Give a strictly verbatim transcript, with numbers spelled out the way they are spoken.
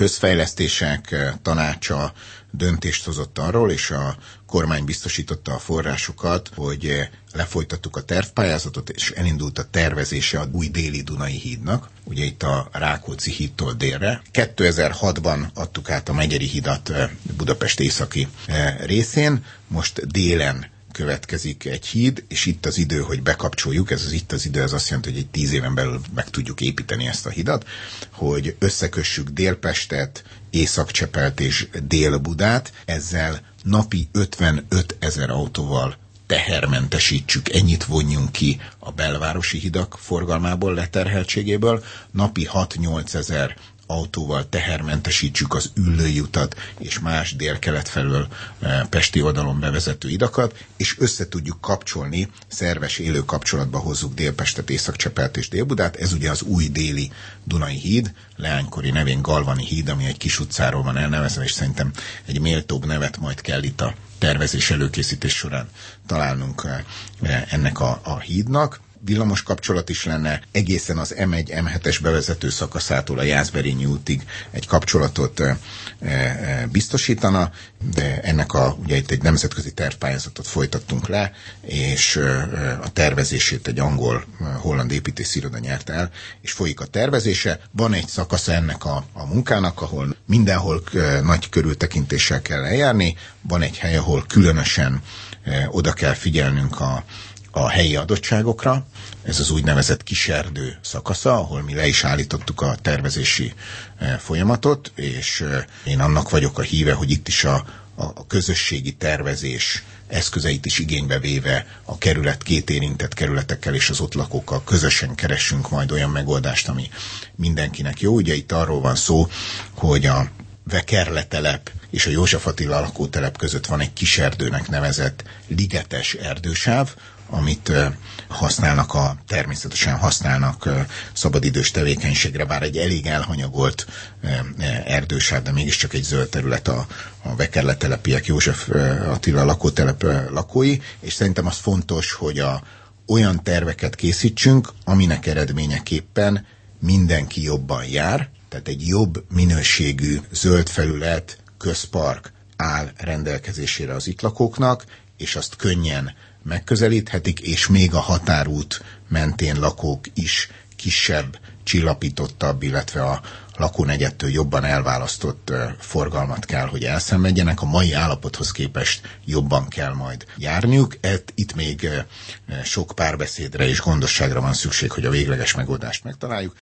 Közfejlesztések Tanácsa döntést hozott arról, és a kormány biztosította a forrásokat, hogy lefolytattuk a tervpályázatot, és elindult a tervezése a új déli Dunai hídnak, ugye itt a Rákóczi hídtól délre. kétezer-hatban adtuk át a Megyeri hidat Budapest északi részén, most délen következik egy híd, és itt az idő, hogy bekapcsoljuk, ez az itt az idő, az azt jelenti, hogy egy tíz éven belül meg tudjuk építeni ezt a hidat, hogy összekössük Délpestet, Észak-Csepelt és Dél-Budát, ezzel napi ötvenöt ezer autóval tehermentesítsük, ennyit vonjunk ki a belvárosi hidak forgalmából, leterheltségéből, napi hat-nyolc ezer autóval tehermentesítsük az Üllői utat és más délkelet felől pesti oldalon bevezető hidakat, és össze tudjuk kapcsolni, szerves élő kapcsolatba hozzuk Délpestet, Észak-Csepelt és Dél-Budát. Ez ugye az új déli Dunai híd, leánykori nevén Galvani híd, ami egy kis utcáról van elnevezve, és szerintem egy méltóbb nevet majd kell itt a tervezés előkészítés során találnunk ennek a, a hídnak. Villamos kapcsolat is lenne, egészen az em egy em hetes bevezető szakaszától a Jászberényi útig egy kapcsolatot e, e, biztosítana, de ennek a, ugye itt egy nemzetközi tervpályázatot folytattunk le, és e, a tervezését egy angol-holland építésziroda nyerte el, és folyik a tervezése. Van egy szakasza ennek a, a munkának, ahol mindenhol e, nagy körültekintéssel kell eljárni, van egy hely, ahol különösen e, oda kell figyelnünk a a helyi adottságokra. Ez az úgynevezett kiserdő szakasza, ahol mi le is állítottuk a tervezési folyamatot, és én annak vagyok a híve, hogy itt is a, a közösségi tervezés eszközeit is igénybe véve a kerület két érintett kerületekkel és az ott lakókkal közösen keressünk majd olyan megoldást, ami mindenkinek jó. Ugye itt arról van szó, hogy a Vekerle telep és a József Attila lakótelep között van egy kiserdőnek nevezett ligetes erdősáv, amit használnak a, természetesen használnak szabadidős tevékenységre, bár egy elég elhanyagolt erdősáv, de mégiscsak egy zöld terület a, a Vekerle telepiek, József Attila lakótelep lakói, és szerintem az fontos, hogy a, olyan terveket készítsünk, aminek eredményeképpen mindenki jobban jár, tehát egy jobb minőségű zöld felület, közpark áll rendelkezésére az itt lakóknak, és azt könnyen megközelíthetik, és még a határút mentén lakók is kisebb, csillapítottabb, illetve a lakónegyedtől jobban elválasztott forgalmat kell, hogy elszenvedjenek. A mai állapothoz képest jobban kell majd járniuk. Itt még sok párbeszédre és gondosságra van szükség, hogy a végleges megoldást megtaláljuk.